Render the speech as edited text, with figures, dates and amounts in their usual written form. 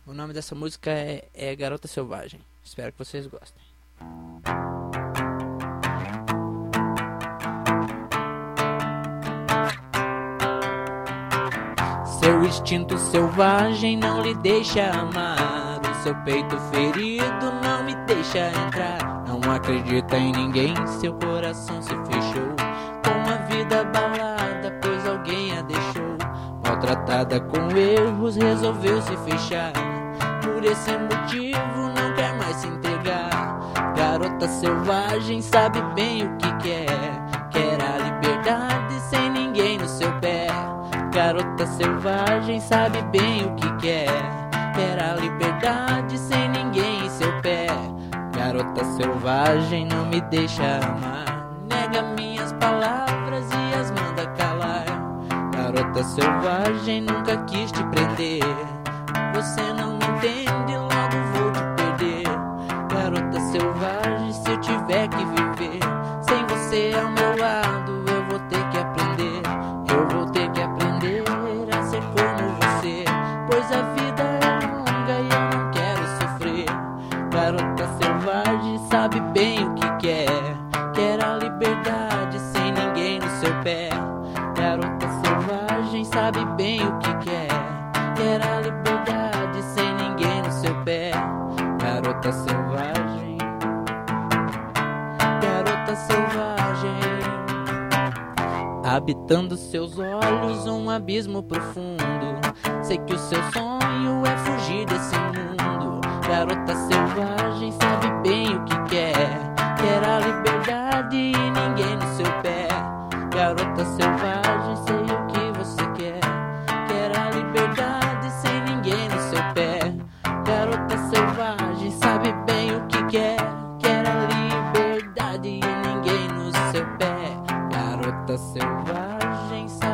O nome dessa música é Garota Selvagem. Espero que vocês gostem. Seu instinto selvagem não lhe deixa amar. O seu peito ferido não me deixa entrar. Não acredita em ninguém, seu coração se fechou. Com a vida abalada, pois alguém a deixou. Maltratada com erros, resolveu se fechar. Por esse motivo não quer mais se entregar. Garota selvagem sabe bem o que quer. Quer a liberdade sem ninguém no seu pé. Garota selvagem sabe bem o que quer. Quer a liberdade sem ninguém em seu pé. Garota selvagem não me deixa amar. Nega minhas palavras e as manda calar. Garota selvagem nunca quis te prender. Você não me entende, logo vou te perder. Garota selvagem, se eu tiver que viver sem você ao meu lado, eu vou ter que aprender. Eu vou ter que aprender a ser como você, pois a vida é longa e eu não quero sofrer. Garota selvagem sabe bem o que quer. Quer a liberdade sem ninguém no seu pé. Garota selvagem sabe bem o que quer. Quer a liberdade sem ninguém no seu pé. Garota selvagem. Garota selvagem. Habitando seus olhos um abismo profundo. Sei que o seu sonho é fugir desse mundo. Garota selvagem sabe bem o que quer. Quer a liberdade e ninguém no seu pé. Garota selvagem, sei o que você quer. Quer a liberdade sem ninguém no seu pé. Garota selvagem sabe bem o que quer. Quer a liberdade e ninguém no seu pé. Garota selvagem sabe